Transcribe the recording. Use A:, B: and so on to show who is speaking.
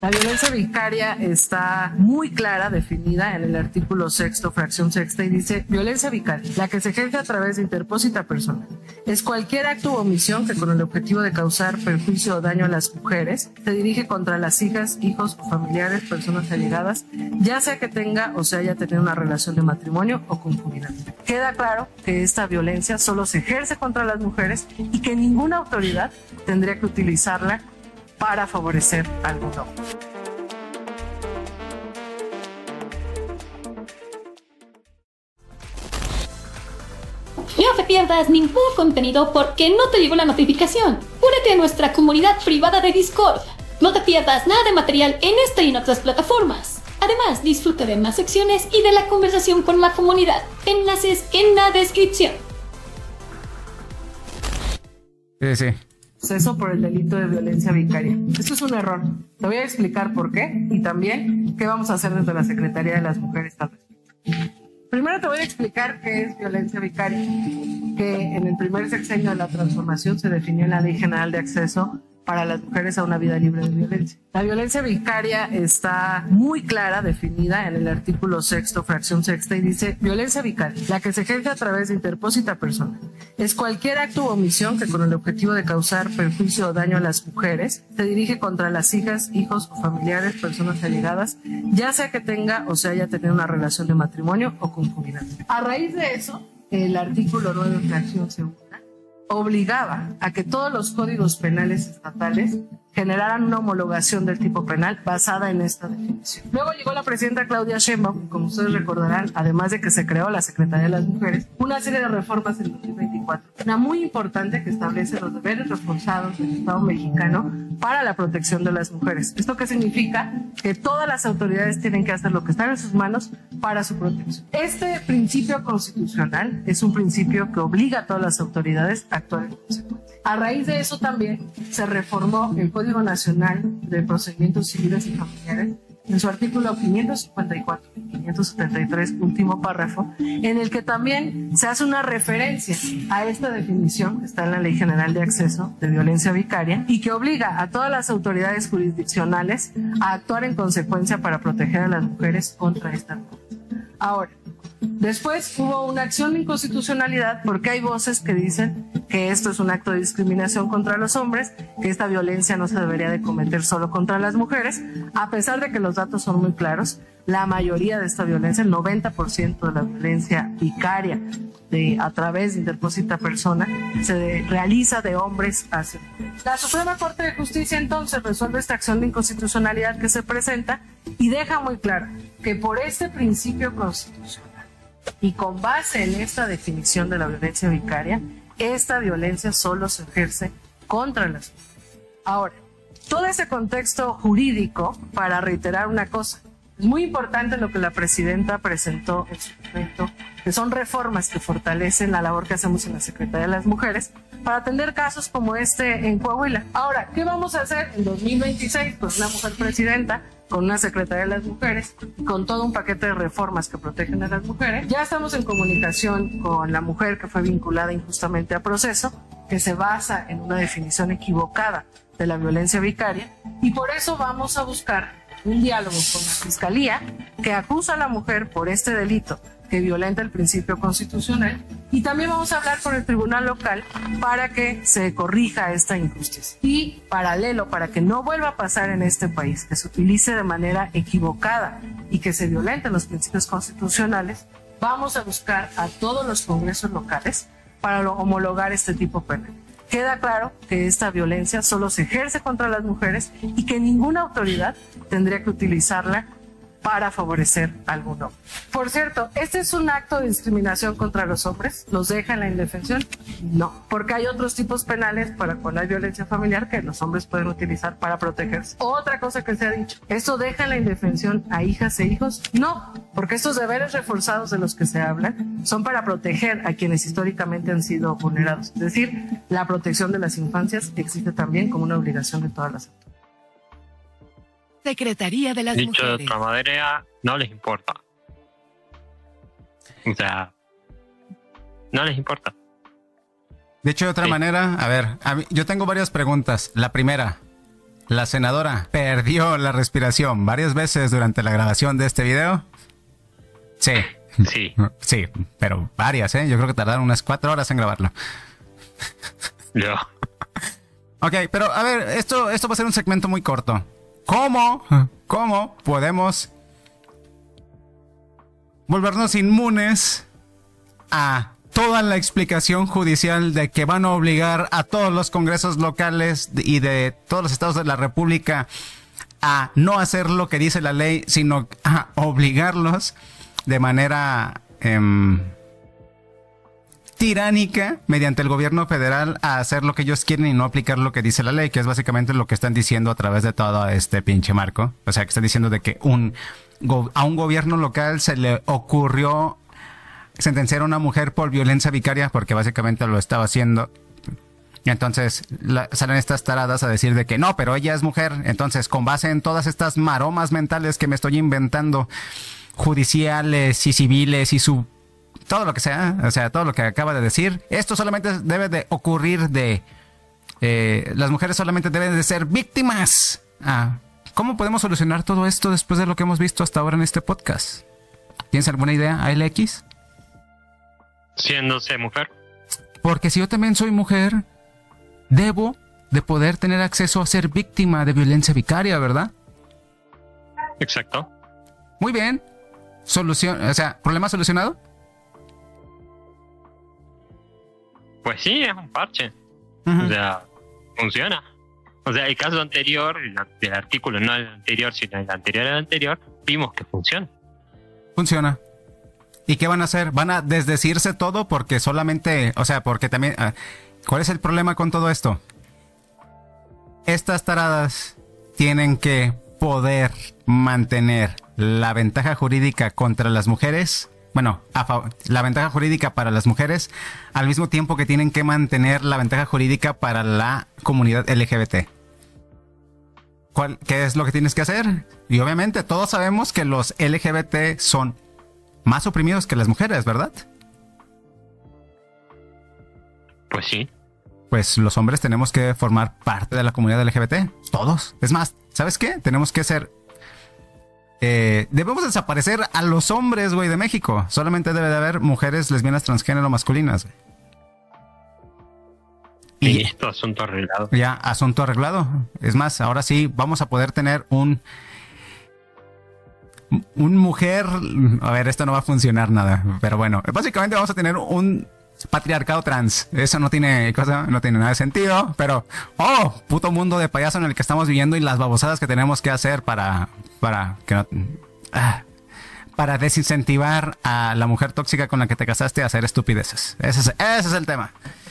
A: La violencia vicaria está muy clara, definida en el artículo 6º, fracción sexta, y dice: violencia vicaria, la que se ejerce a través de interpósita personal, es cualquier acto u omisión que con el objetivo de causar perjuicio o daño a las mujeres se dirige contra las hijas, hijos o familiares, personas allegadas, ya sea que tenga o se haya tenido una relación de matrimonio o concubinato. Queda claro que esta violencia solo se ejerce contra las mujeres y que ninguna autoridad tendría que utilizarla para favorecer a algún hombre.
B: No te pierdas ningún contenido porque no te llegó la notificación. Únete a nuestra comunidad privada de Discord. No te pierdas nada de material en esta y en otras plataformas. Además, disfruta de más secciones y de la conversación con la comunidad. Enlaces en la descripción.
C: Sí.
A: Proceso por el delito de violencia vicaria. Esto es un error. Te voy a explicar por qué y también qué vamos a hacer desde la Secretaría de las Mujeres al respecto. Primero te voy a explicar qué es violencia vicaria, que en el primer sexenio de la transformación se definió en la Ley General de Acceso para las mujeres a una vida libre de violencia. La violencia vicaria está muy clara, definida en el artículo 6º, fracción sexta, y dice: violencia vicaria, la que se ejerce a través de interpósita personal, es cualquier acto u omisión que con el objetivo de causar perjuicio o daño a las mujeres se dirige contra las hijas, hijos o familiares, personas allegadas, ya sea que tenga o se haya tenido una relación de matrimonio o concubinato. A raíz de eso, el artículo 9, fracción segunda, obligaba a que todos los códigos penales estatales generaran una homologación del tipo penal basada en esta definición. Luego llegó la presidenta Claudia Sheinbaum, como ustedes recordarán, además de que se creó la Secretaría de las Mujeres, una serie de reformas en 2024. Una muy importante que establece los deberes reforzados del Estado mexicano para la protección de las mujeres. ¿Esto qué significa? Que todas las autoridades tienen que hacer lo que está en sus manos para su protección. Este principio constitucional es un principio que obliga a todas las autoridades a actuar en consecuencia. A raíz de eso también se reformó el Código Nacional de Procedimientos Civiles y Familiares en su artículo 554 y 573, último párrafo, en el que también se hace una referencia a esta definición que está en la Ley General de Acceso de Violencia Vicaria y que obliga a todas las autoridades jurisdiccionales a actuar en consecuencia para proteger a las mujeres contra esta violencia. Ahora, después hubo una acción de inconstitucionalidad porque hay voces que dicen que esto es un acto de discriminación contra los hombres, que esta violencia no se debería de cometer solo contra las mujeres, a pesar de que los datos son muy claros. La mayoría de esta violencia, el 90% de la violencia vicaria a través de interpósita persona, se realiza de hombres hacia mujeres. La Suprema Corte de Justicia entonces resuelve esta acción de inconstitucionalidad que se presenta y deja muy claro que por este principio constitucional y con base en esta definición de la violencia vicaria, esta violencia solo se ejerce contra las mujeres. Ahora, todo ese contexto jurídico, para reiterar una cosa, es muy importante lo que la presidenta presentó en su momento, que son reformas que fortalecen la labor que hacemos en la Secretaría de las Mujeres para atender casos como este en Coahuila. Ahora, ¿qué vamos a hacer en 2026 con una mujer presidenta, con una Secretaría de las Mujeres, con todo un paquete de reformas que protegen a las mujeres? Ya estamos en comunicación con la mujer que fue vinculada injustamente a proceso, que se basa en una definición equivocada de la violencia vicaria, y por eso vamos a buscar un diálogo con la Fiscalía que acusa a la mujer por este delito que violenta el principio constitucional, y también vamos a hablar con el Tribunal Local para que se corrija esta injusticia. Y paralelo, para que no vuelva a pasar en este país, que se utilice de manera equivocada y que se violenten los principios constitucionales, vamos a buscar a todos los congresos locales para homologar este tipo penal. Queda claro que esta violencia solo se ejerce contra las mujeres y que ninguna autoridad tendría que utilizarla para favorecer a algún hombre. Por cierto, ¿este es un acto de discriminación contra los hombres? ¿Los deja en la indefensión? No, porque hay otros tipos penales para cuando hay violencia familiar que los hombres pueden utilizar para protegerse. Otra cosa que se ha dicho, ¿esto deja en la indefensión a hijas e hijos? No, porque estos deberes reforzados de los que se habla son para proteger a quienes históricamente han sido vulnerados. Es decir, la protección de las infancias existe también como una obligación de todas las autoridades.
D: Secretaría de las Mujeres.
E: Dicho de otra manera, no les importa. O sea, no les importa.
C: Dicho de otra manera, a ver, yo tengo varias preguntas. La primera, la senadora perdió la respiración varias veces durante la grabación de este video. Sí.
E: Sí.
C: Sí, pero varias, ¿eh? Yo creo que tardaron unas 4 horas en grabarlo.
E: Yo.
C: Ok, pero a ver, esto va a ser un segmento muy corto. ¿Cómo podemos volvernos inmunes a toda la explicación judicial de que van a obligar a todos los congresos locales y de todos los estados de la República a no hacer lo que dice la ley, sino a obligarlos de manera tiránica mediante el gobierno federal a hacer lo que ellos quieren y no aplicar lo que dice la ley, que es básicamente lo que están diciendo a través de todo este pinche marco? O sea, que están diciendo de que a un gobierno local se le ocurrió sentenciar a una mujer por violencia vicaria porque básicamente lo estaba haciendo. Y entonces salen estas taradas a decir de que no, pero ella es mujer. Entonces, con base en todas estas maromas mentales que me estoy inventando, judiciales y civiles y todo lo que sea, o sea, todo lo que acaba de decir, esto solamente debe de ocurrir las mujeres solamente deben de ser víctimas. ¿Cómo podemos solucionar todo esto después de lo que hemos visto hasta ahora en este podcast? ¿Tienes alguna idea, ALX?
E: Siéndose mujer.
C: Porque si yo también soy mujer, debo de poder tener acceso a ser víctima de violencia vicaria, ¿verdad?
E: Exacto.
C: Muy bien. ¿Problema solucionado?
E: Pues sí, es un parche.
C: Uh-huh.
E: O sea, funciona. O sea, el caso anterior, del artículo, no el anterior, sino el anterior al anterior, vimos que funciona.
C: Funciona. ¿Y qué van a hacer? ¿Van a desdecirse todo? Porque solamente, o sea, porque también... ¿cuál es el problema con todo esto? Estas taradas tienen que poder mantener la ventaja jurídica contra las mujeres. Bueno, la ventaja jurídica para las mujeres, al mismo tiempo que tienen que mantener la ventaja jurídica para la comunidad LGBT. ¿Qué es lo que tienes que hacer? Y obviamente todos sabemos que los LGBT son más oprimidos que las mujeres, ¿verdad?
E: Pues sí.
C: Pues los hombres tenemos que formar parte de la comunidad LGBT. Todos. Es más, ¿sabes qué? Tenemos que ser... debemos desaparecer a los hombres, güey, de México. Solamente debe de haber mujeres lesbianas, transgénero, masculinas.
E: Y esto, asunto arreglado.
C: Ya, asunto arreglado. Es más, ahora sí vamos a poder tener un mujer... A ver, esto no va a funcionar nada. Pero bueno, básicamente vamos a tener un patriarcado trans. Eso no tiene nada de sentido. Pero, puto mundo de payaso en el que estamos viviendo y las babosadas que tenemos que hacer para desincentivar a la mujer tóxica con la que te casaste a hacer estupideces. Ese es el tema.